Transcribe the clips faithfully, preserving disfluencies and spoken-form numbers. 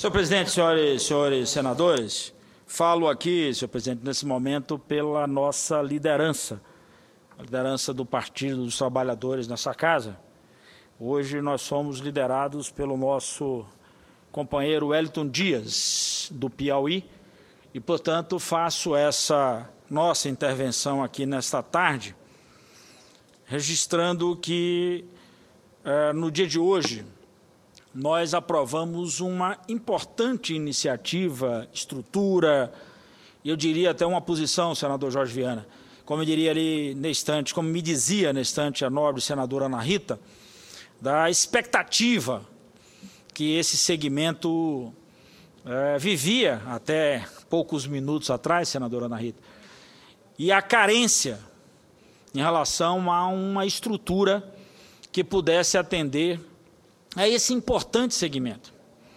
Senhor presidente, senhores e senhores senadores, falo aqui, senhor presidente, nesse momento pela nossa liderança, a liderança do Partido dos Trabalhadores nessa casa. Hoje nós somos liderados pelo nosso companheiro Wellington Dias, do Piauí, e, portanto, faço essa nossa intervenção aqui nesta tarde, registrando que, eh, no dia de hoje, nós aprovamos uma importante iniciativa, estrutura, e eu diria até uma posição, senador Jorge Viana, como eu diria ali na estante, como me dizia na estante a nobre senadora Ana Rita, da expectativa que esse segmento é, vivia até poucos minutos atrás, senadora Ana Rita, e a carência em relação a uma estrutura que pudesse atender a esse importante segmento.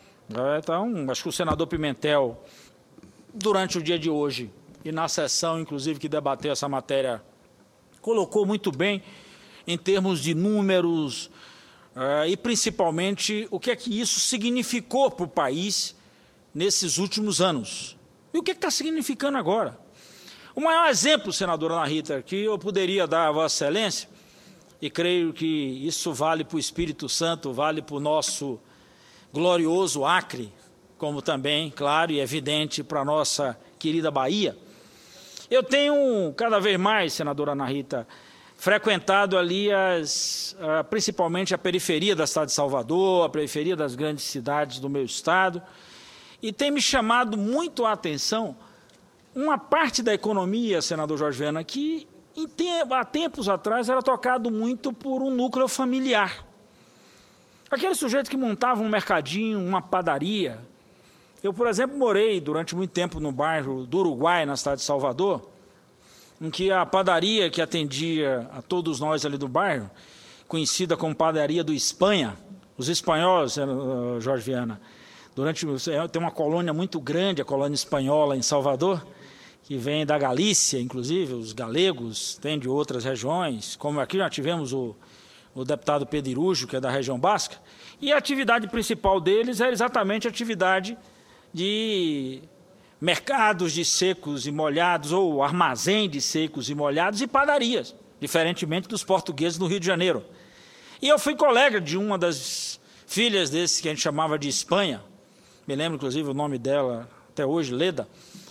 Então, acho que o senador Pimentel, durante o dia de hoje, e na sessão, inclusive, que debateu essa matéria, colocou muito bem em termos de números uh, e, principalmente, o que é que isso significou para o país nesses últimos anos. E o que está significando agora? O maior exemplo, senadora Ana Rita, que eu poderia dar a Vossa Excelência, e creio que isso vale para o Espírito Santo, vale para o nosso glorioso Acre, como também, claro e evidente, para a nossa querida Bahia. Eu tenho, cada vez mais, senadora Ana Rita, frequentado ali, as, principalmente a periferia da cidade de Salvador, a periferia das grandes cidades do meu estado, e tem me chamado muito a atenção uma parte da economia, senador Jorge Viana, que há tempos atrás era tocado muito por um núcleo familiar. Aquele sujeito que montava um mercadinho, uma padaria. Eu, por exemplo, morei durante muito tempo no bairro do Uruguai, na cidade de Salvador, em que a padaria que atendia a todos nós ali do bairro, conhecida como padaria do Espanha, os espanhóis, Jorge Viana, durante, tem uma colônia muito grande, a colônia espanhola em Salvador, que vem da Galícia, inclusive, os galegos, tem de outras regiões, como aqui já tivemos o, o deputado Pedirujo, que é da região basca, e a atividade principal deles é exatamente a atividade de mercados de secos e molhados, ou armazém de secos e molhados e padarias, diferentemente dos portugueses no Rio de Janeiro. E eu fui colega de uma das filhas desse que a gente chamava de Espanha, me lembro, inclusive, o nome dela até hoje, Leda.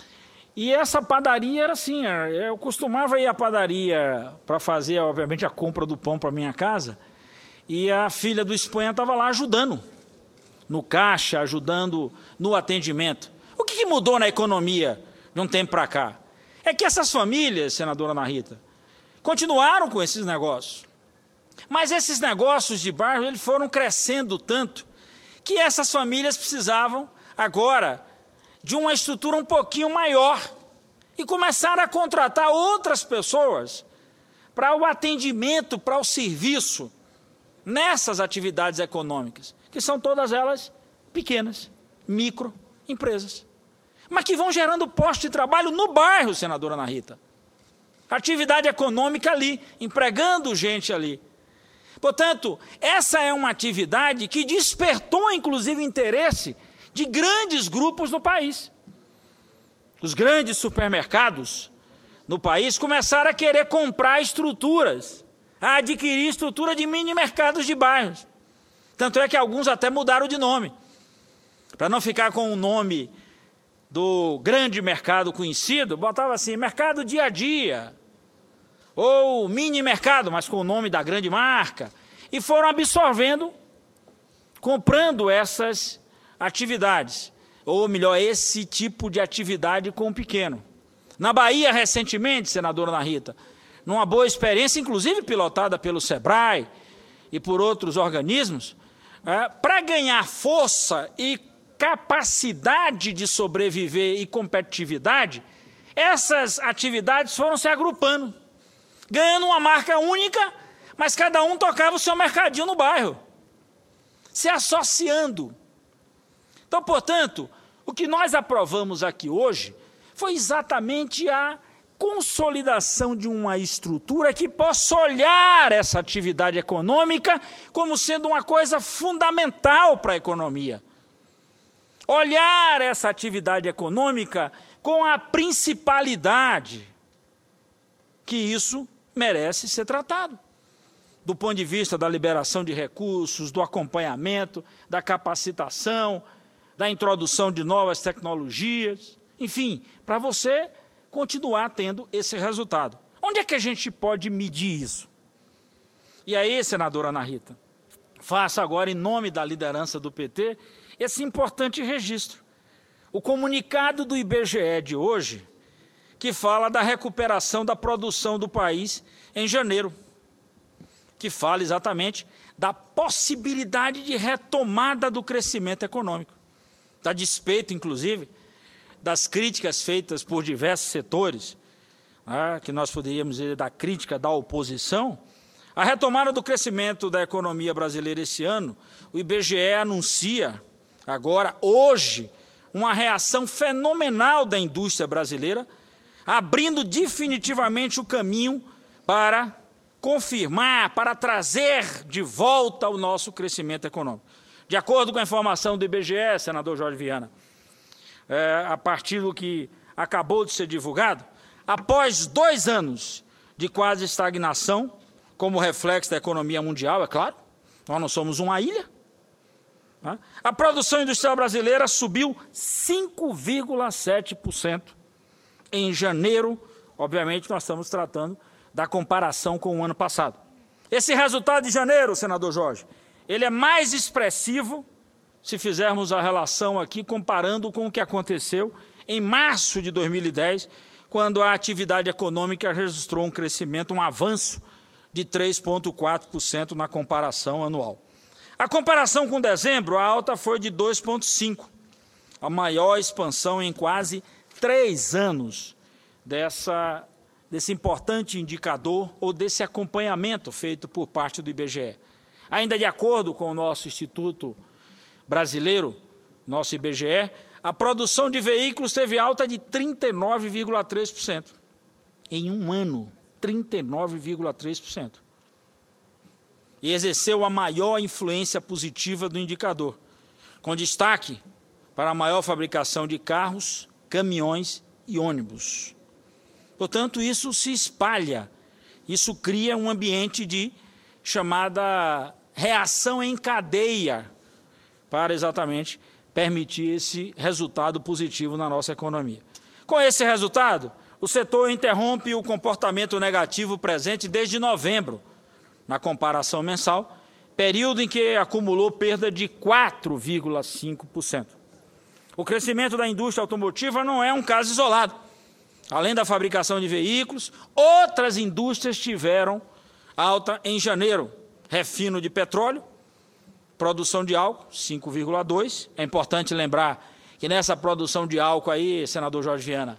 E essa padaria era assim, eu costumava ir à padaria para fazer, obviamente, a compra do pão para minha casa, e a filha do Espanha estava lá ajudando, no caixa, ajudando no atendimento. O que, que mudou na economia de um tempo para cá? É que essas famílias, senadora Ana Rita, continuaram com esses negócios. Mas esses negócios de bairro eles foram crescendo tanto que essas famílias precisavam agora de uma estrutura um pouquinho maior e começaram a contratar outras pessoas para o atendimento, para o serviço nessas atividades econômicas, que são todas elas pequenas, microempresas, mas que vão gerando postos de trabalho no bairro, senadora Ana Rita. Atividade econômica ali, empregando gente ali. Portanto, essa é uma atividade que despertou, inclusive, interesse de grandes grupos no país. Os grandes supermercados no país começaram a querer comprar estruturas, a adquirir estrutura de mini mercados de bairros. Tanto é que alguns até mudaram de nome, para não ficar com o nome do grande mercado conhecido, botava assim, mercado dia a dia, ou mini mercado, mas com o nome da grande marca, e foram absorvendo, comprando essas atividades, ou melhor, esse tipo de atividade com o pequeno. Na Bahia, recentemente, senadora Ana Rita, numa boa experiência, inclusive pilotada pelo SEBRAE e por outros organismos, é, para ganhar força e capacidade de sobreviver e competitividade, essas atividades foram se agrupando, ganhando uma marca única, mas cada um tocava o seu mercadinho no bairro, se associando. Então, portanto, o que nós aprovamos aqui hoje foi exatamente a consolidação de uma estrutura que possa olhar essa atividade econômica como sendo uma coisa fundamental para a economia. olhar essa atividade econômica com a principalidade que isso merece ser tratado, do ponto de vista da liberação de recursos, do acompanhamento, da capacitação, da introdução de novas tecnologias, enfim, para você continuar tendo esse resultado. Onde é que a gente pode medir isso? E aí, senadora Ana Rita, faço agora, em nome da liderança do P T, esse importante registro. O comunicado do I B G E de hoje, que fala da recuperação da produção do país em janeiro, que fala exatamente da possibilidade de retomada do crescimento econômico. A despeito, inclusive, das críticas feitas por diversos setores, né, que nós poderíamos dizer da crítica da oposição, a retomada do crescimento da economia brasileira esse ano, o I B G E anuncia agora, hoje, uma reação fenomenal da indústria brasileira, abrindo definitivamente o caminho para confirmar, para trazer de volta o nosso crescimento econômico. De acordo com a informação do I B G E, senador Jorge Viana, é, a partir do que acabou de ser divulgado, após dois anos de quase estagnação, como reflexo da economia mundial, é claro, nós não somos uma ilha, né? A produção industrial brasileira subiu cinco vírgula sete por cento em janeiro. Obviamente, nós estamos tratando da comparação com o ano passado. Esse resultado de janeiro, senador Jorge, ele é mais expressivo se fizermos a relação aqui comparando com o que aconteceu em março de dois mil e dez, quando a atividade econômica registrou um crescimento, um avanço de três vírgula quatro por cento na comparação anual. A comparação com dezembro, a alta foi de dois vírgula cinco por cento, a maior expansão em quase três anos dessa, desse importante indicador ou desse acompanhamento feito por parte do I B G E. Ainda de acordo com o nosso Instituto Brasileiro, nosso I B G E, a produção de veículos teve alta de trinta e nove vírgula três por cento. Em um ano, trinta e nove vírgula três por cento. E exerceu a maior influência positiva do indicador, com destaque para a maior fabricação de carros, caminhões e ônibus. Portanto, isso se espalha, isso cria um ambiente de chamada reação em cadeia para exatamente permitir esse resultado positivo na nossa economia. Com esse resultado, o setor interrompe o comportamento negativo presente desde novembro, na comparação mensal, período em que acumulou perda de quatro vírgula cinco por cento. O crescimento da indústria automotiva não é um caso isolado. Além da fabricação de veículos, outras indústrias tiveram alta em janeiro. Refino de petróleo, produção de álcool, cinco vírgula dois por cento. É importante lembrar que nessa produção de álcool aí, senador Jorge Viana,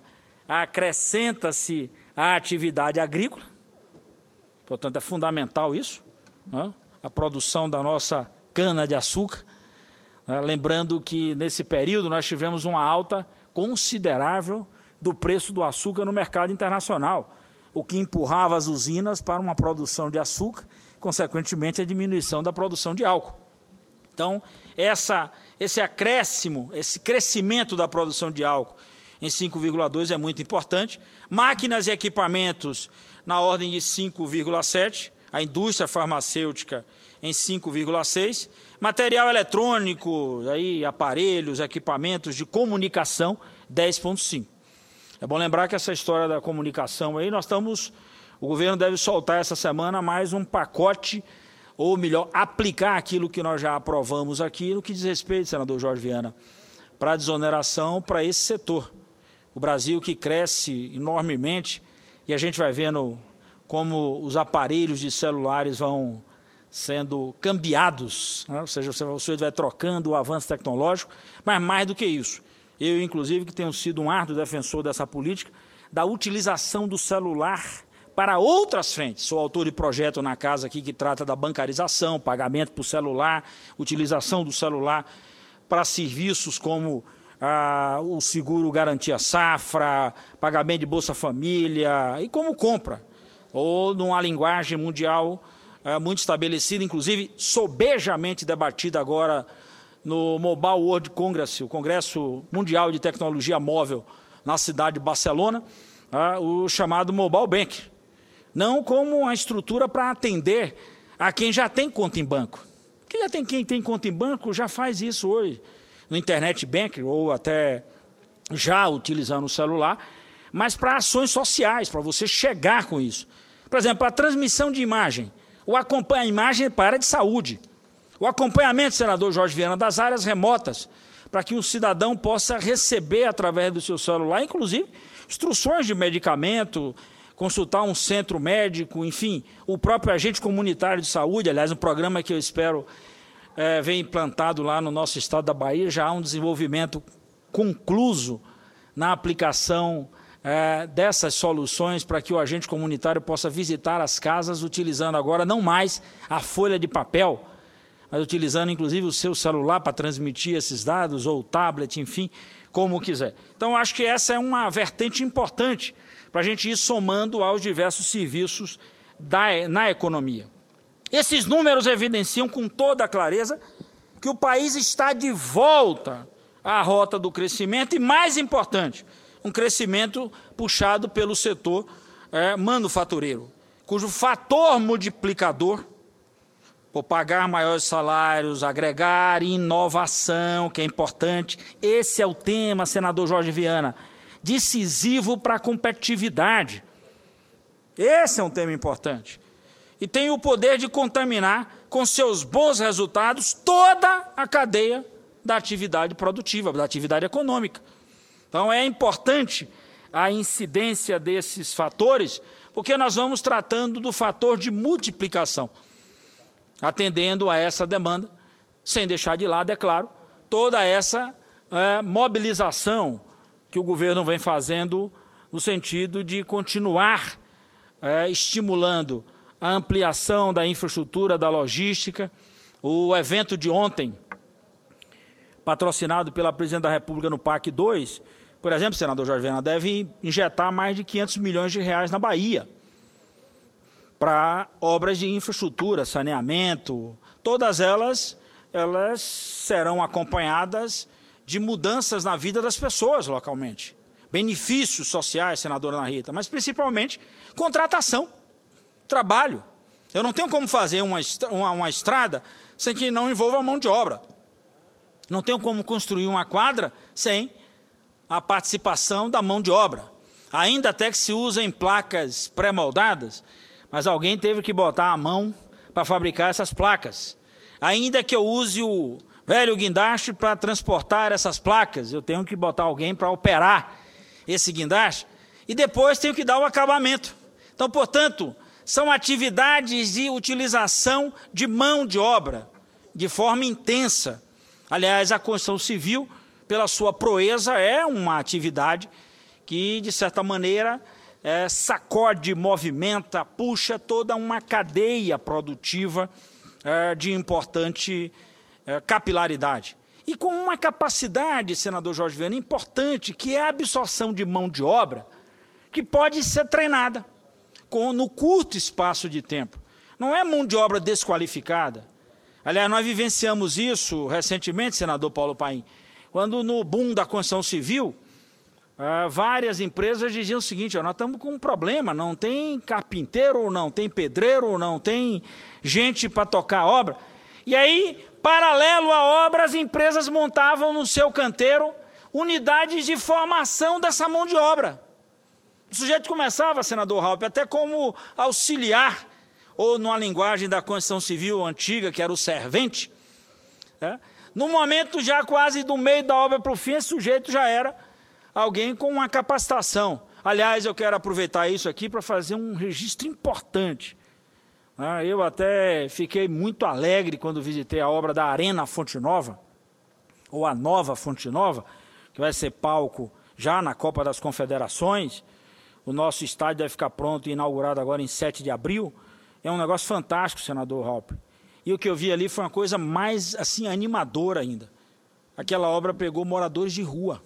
acrescenta-se a atividade agrícola, portanto é fundamental isso, né? A produção da nossa cana-de-açúcar, né? Lembrando que nesse período nós tivemos uma alta considerável do preço do açúcar no mercado internacional, o que empurrava as usinas para uma produção de açúcar, consequentemente a diminuição da produção de álcool. Então, essa, esse acréscimo, esse crescimento da produção de álcool em cinco vírgula dois por cento é muito importante. Máquinas e equipamentos na ordem de cinco vírgula sete por cento, a indústria farmacêutica em cinco vírgula seis por cento, material eletrônico, aí, aparelhos, equipamentos de comunicação, dez vírgula cinco por cento. É bom lembrar que essa história da comunicação aí, nós estamos, o governo deve soltar essa semana mais um pacote, ou melhor, aplicar aquilo que nós já aprovamos aqui, no que diz respeito, senador Jorge Viana, para a desoneração para esse setor. O Brasil que cresce enormemente, e a gente vai vendo como os aparelhos de celulares vão sendo cambiados, né? Ou seja, você vai trocando o avanço tecnológico, mas mais do que isso. Eu, inclusive, que tenho sido um árduo defensor dessa política, da utilização do celular para outras frentes. Sou autor de projeto na casa aqui que trata da bancarização, pagamento por celular, utilização do celular para serviços como ah, o seguro garantia safra, pagamento de Bolsa Família e como compra, ou numa linguagem mundial ah, muito estabelecida, inclusive sobejamente debatida agora no Mobile World Congress, o Congresso Mundial de Tecnologia Móvel na cidade de Barcelona, ah, o chamado Mobile Bank. Não como uma estrutura para atender a quem já tem conta em banco. Quem já tem, quem tem conta em banco já faz isso hoje, no Internet Bank, ou até já utilizando o celular, mas para ações sociais, para você chegar com isso. Por exemplo, a transmissão de imagem, o acompanha a imagem para a área de saúde, o acompanhamento, senador Jorge Viana, das áreas remotas, para que o cidadão possa receber através do seu celular, inclusive, instruções de medicamento, consultar um centro médico, enfim, o próprio agente comunitário de saúde, aliás, um programa que eu espero é, ver implantado lá no nosso estado da Bahia, já há um desenvolvimento concluso na aplicação é, dessas soluções para que o agente comunitário possa visitar as casas utilizando agora não mais a folha de papel, mas utilizando inclusive o seu celular para transmitir esses dados, ou o tablet, enfim, como quiser. Então, acho que essa é uma vertente importante para a gente ir somando aos diversos serviços da, na economia. Esses números evidenciam com toda a clareza que o país está de volta à rota do crescimento e, mais importante, um crescimento puxado pelo setor é, manufatureiro, cujo fator multiplicador, por pagar maiores salários, agregar inovação, que é importante. Esse é o tema, senador Jorge Viana, decisivo para a competitividade. Esse é um tema importante. E tem o poder de contaminar com seus bons resultados toda a cadeia da atividade produtiva, da atividade econômica. Então, é importante a incidência desses fatores, porque nós vamos tratando do fator de multiplicação, atendendo a essa demanda, sem deixar de lado, é claro, toda essa é, mobilização que o governo vem fazendo no sentido de continuar é, estimulando a ampliação da infraestrutura, da logística. O evento de ontem, patrocinado pela Presidente da República no PAC dois, por exemplo, senador Jorge Viana, deve injetar mais de quinhentos milhões de reais na Bahia, para obras de infraestrutura, saneamento, todas elas, elas serão acompanhadas de mudanças na vida das pessoas localmente. Benefícios sociais, senadora Ana Rita, mas principalmente contratação, trabalho. Eu não tenho como fazer uma, uma, uma estrada sem que não envolva a mão de obra. Não tenho como construir uma quadra sem a participação da mão de obra. Ainda até que se usem placas pré-moldadas, mas alguém teve que botar a mão para fabricar essas placas. Ainda que eu use o velho guindaste para transportar essas placas, eu tenho que botar alguém para operar esse guindaste, e depois tenho que dar o acabamento. Então, portanto, são atividades de utilização de mão de obra, de forma intensa. Aliás, a construção civil, pela sua proeza, é uma atividade que, de certa maneira, É, sacode, movimenta, puxa toda uma cadeia produtiva é, de importante é, capilaridade. E com uma capacidade, senador Jorge Viana, importante, que é a absorção de mão de obra, que pode ser treinada com, no curto espaço de tempo. Não é mão de obra desqualificada. Aliás, nós vivenciamos isso recentemente, senador Paulo Paim, quando no boom da construção civil, Uh, várias empresas diziam o seguinte: ó, nós estamos com um problema, não tem carpinteiro, não tem pedreiro, não tem gente para tocar a obra. E aí, paralelo à obra, as empresas montavam no seu canteiro unidades de formação dessa mão de obra. O sujeito começava, senador Raup, até como auxiliar, ou numa linguagem da construção civil antiga, que era o servente. Né? No momento já quase do meio da obra para o fim, esse sujeito já era alguém com uma capacitação. Aliás, eu quero aproveitar isso aqui para fazer um registro importante. Eu até fiquei muito alegre quando visitei a obra da Arena Fonte Nova, ou a Nova Fonte Nova, que vai ser palco já na Copa das Confederações. O nosso estádio deve ficar pronto e inaugurado agora em sete de abril. É um negócio fantástico, senador Raup. E o que eu vi ali foi uma coisa mais assim animadora ainda. Aquela obra pegou moradores de rua.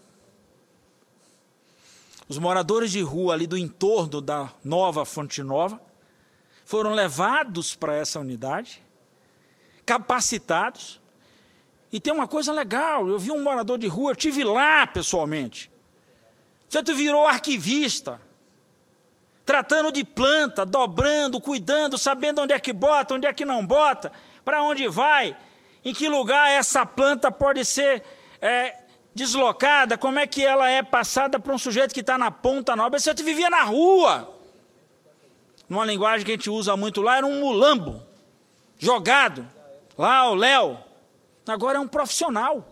Os moradores de rua ali do entorno da Nova Fonte Nova foram levados para essa unidade, capacitados, E tem uma coisa legal, eu vi um morador de rua, eu estive lá pessoalmente. Você virou arquivista, tratando de planta, dobrando, cuidando, sabendo onde é que bota, onde é que não bota, para onde vai, em que lugar essa planta pode ser é, deslocada, como é que ela é passada para um sujeito que está na ponta nova. Você vivia na rua. Numa linguagem que a gente usa muito lá, era um mulambo, jogado, lá o Léo. Agora é um profissional.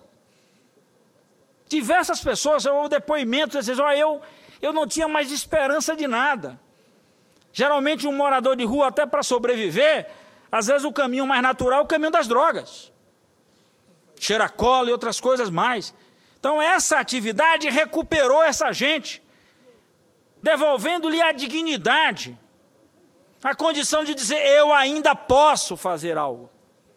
Diversas pessoas, ou depoimentos, dizem, oh, eu, eu não tinha mais esperança de nada. Geralmente um morador de rua, até para sobreviver, às vezes o caminho mais natural é o caminho das drogas. Cheira cola e outras coisas mais. Então essa atividade recuperou essa gente, devolvendo-lhe a dignidade, a condição de dizer, eu ainda posso fazer algo.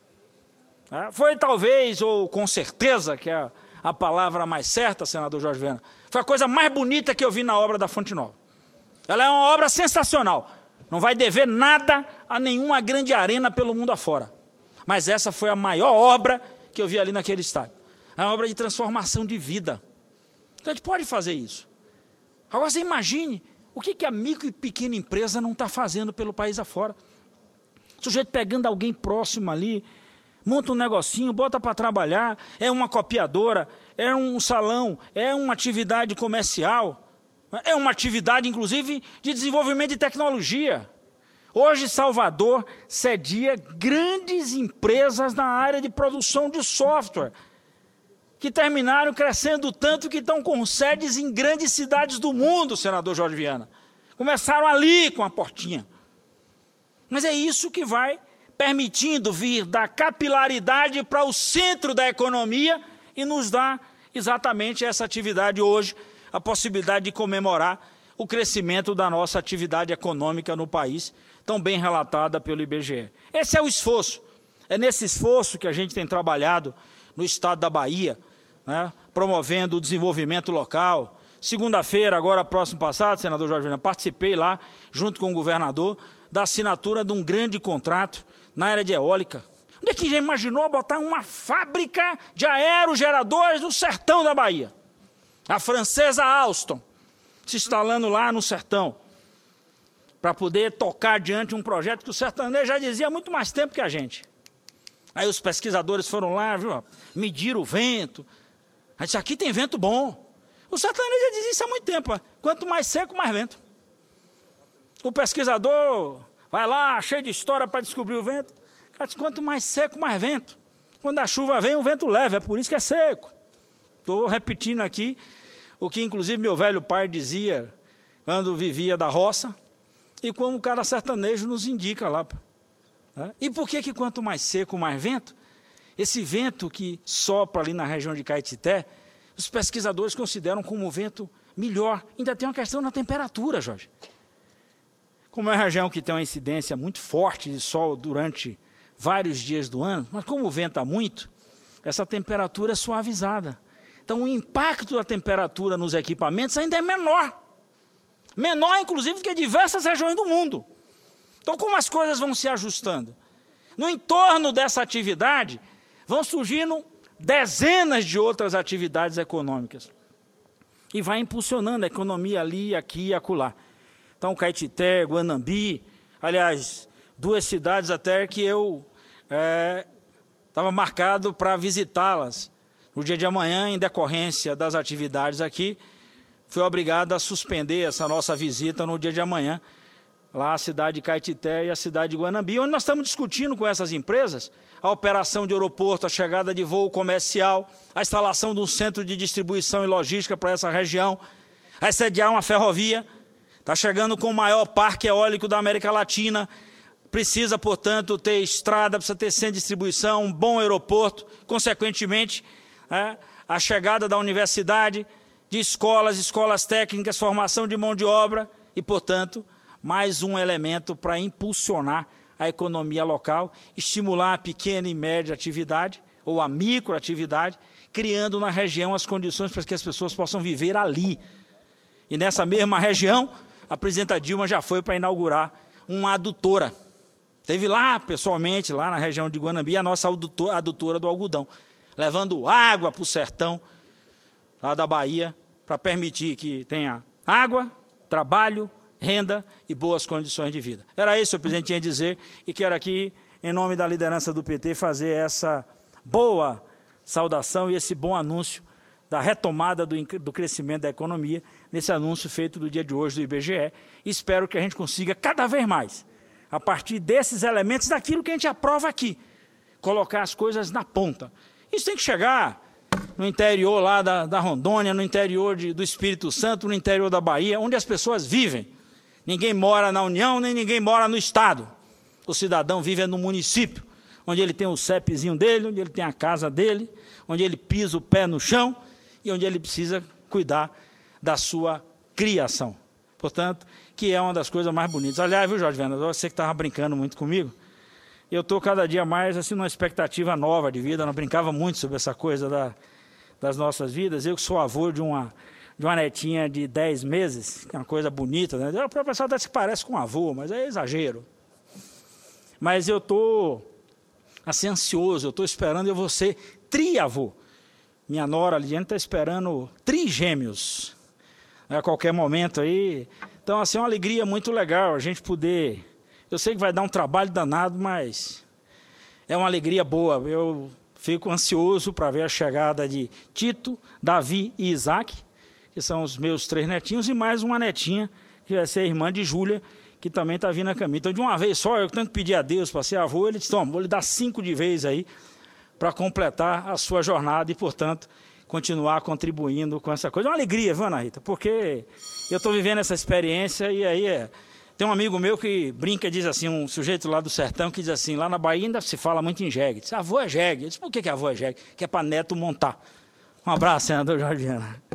Foi talvez, ou com certeza, que é a palavra mais certa, senador Jorge Viana, foi a coisa mais bonita que eu vi na obra da Fonte Nova. Ela é uma obra sensacional. Não vai dever nada a nenhuma grande arena pelo mundo afora. Mas essa foi a maior obra que eu vi ali naquele estádio. É uma obra de transformação de vida. Então a gente pode fazer isso. Agora você imagine o que, que a micro e pequena empresa não está fazendo pelo país afora. O sujeito pegando alguém próximo ali, monta um negocinho, bota para trabalhar, é uma copiadora, é um salão, é uma atividade comercial, é uma atividade, inclusive, de desenvolvimento de tecnologia. Hoje, Salvador cedia grandes empresas na área de produção de software, que terminaram crescendo tanto que estão com sedes em grandes cidades do mundo, senador Jorge Viana. Começaram ali com a portinha. Mas é isso que vai permitindo vir da capilaridade para o centro da economia e nos dá exatamente essa atividade hoje, a possibilidade de comemorar o crescimento da nossa atividade econômica no país, tão bem relatada pelo I B G E. Esse é o esforço. É nesse esforço que a gente tem trabalhado no estado da Bahia, né, promovendo o desenvolvimento local. Segunda-feira, agora próximo passado, senador Jorge Viana, participei lá, junto com o governador, da assinatura de um grande contrato na área de eólica. Onde é que já imaginou botar uma fábrica de aerogeradores no sertão da Bahia? A francesa Alstom, se instalando lá no sertão, para poder tocar adiante um projeto que o sertanejo já dizia há muito mais tempo que a gente. Aí os pesquisadores foram lá, viu, mediram o vento. Aí disse, aqui tem vento bom. O sertanejo já dizia isso há muito tempo. Quanto mais seco, mais vento. O pesquisador vai lá, cheio de história para descobrir o vento. Cara, disse, quanto mais seco, mais vento. Quando a chuva vem, o vento leva, é por isso que é seco. Estou repetindo aqui o que, inclusive, meu velho pai dizia quando vivia da roça e como o cara sertanejo nos indica lá. E por que que quanto mais seco, mais vento? Esse vento que sopra ali na região de Caetité, os pesquisadores consideram como vento melhor. Ainda tem uma questão na temperatura, Jorge. Como é uma região que tem uma incidência muito forte de sol durante vários dias do ano, mas como venta muito, essa temperatura é suavizada. Então o impacto da temperatura nos equipamentos ainda é menor. Menor, inclusive, do que diversas regiões do mundo. Então, como as coisas vão se ajustando? No entorno dessa atividade, vão surgindo dezenas de outras atividades econômicas. E vai impulsionando a economia ali, aqui e acolá. Então, Caetité, Guanambi, aliás, duas cidades até que eu estava é, marcado para visitá-las. No dia de amanhã, em decorrência das atividades aqui, fui obrigado a suspender essa nossa visita no dia de amanhã, lá a cidade de Caetité e a cidade de Guanambi, onde nós estamos discutindo com essas empresas a operação de aeroporto, a chegada de voo comercial, a instalação de um centro de distribuição e logística para essa região, a sediar uma ferrovia, está chegando com o maior parque eólico da América Latina, precisa, portanto, ter estrada, precisa ter centro de distribuição, um bom aeroporto, consequentemente, é, a chegada da universidade, de escolas, escolas técnicas, formação de mão de obra e, portanto, mais um elemento para impulsionar a economia local, estimular a pequena e média atividade, ou a microatividade, criando na região as condições para que as pessoas possam viver ali. E nessa mesma região, a presidenta Dilma já foi para inaugurar uma adutora. Teve lá, pessoalmente, lá na região de Guanambi, a nossa adutora do algodão. levando água para o sertão lá da Bahia, para permitir que tenha água, trabalho, renda e boas condições de vida. Era isso que o presidente tinha a dizer, e quero aqui, em nome da liderança do P T, fazer essa boa saudação e esse bom anúncio da retomada do, do crescimento da economia, nesse anúncio feito do dia de hoje do I B G E. Espero que a gente consiga cada vez mais, a partir desses elementos, daquilo que a gente aprova aqui, colocar as coisas na ponta. Isso tem que chegar no interior lá da, da Rondônia, no interior de, do Espírito Santo, no interior da Bahia, onde as pessoas vivem. Ninguém mora na União, nem ninguém mora no Estado. O cidadão vive no município, onde ele tem o CEPzinho dele, onde ele tem a casa dele, onde ele pisa o pé no chão e onde ele precisa cuidar da sua criação. Portanto, que é uma das coisas mais bonitas. Aliás, viu, Jorge Vendas, você que estava brincando muito comigo, eu estou cada dia mais assim, numa expectativa nova de vida. Eu não brincava muito sobre essa coisa da, das nossas vidas. Eu que sou avô de uma, de uma netinha de dez meses, que é uma coisa bonita, né? O pessoal até se parece com um avô, mas é exagero. Mas eu estou assim, ansioso, eu estou esperando, eu vou ser triavô. Minha nora, Lidiane, está esperando trigêmeos a qualquer momento aí. Então, assim, é uma alegria muito legal a gente poder... Eu sei que vai dar um trabalho danado, mas é uma alegria boa. Eu fico ansioso para ver a chegada de Tito, Davi e Isaac, que são os meus três netinhos, e mais uma netinha, que vai ser a irmã de Júlia, que também está vindo a caminho. Então, de uma vez só, eu tanto pedi a Deus para ser avô, ele disse, toma, vou lhe dar cinco de vez aí, para completar a sua jornada e, portanto, continuar contribuindo com essa coisa. É uma alegria, viu, Ana Rita? Porque eu estou vivendo essa experiência e aí é... Tem um amigo meu que brinca, diz assim, um sujeito lá do sertão que diz assim, lá na Bahia ainda se fala muito em jegue. Diz, avô é jegue. Eu disse, por que, que avô é jegue? Que é para neto montar. Um abraço, senador Jorge Viana.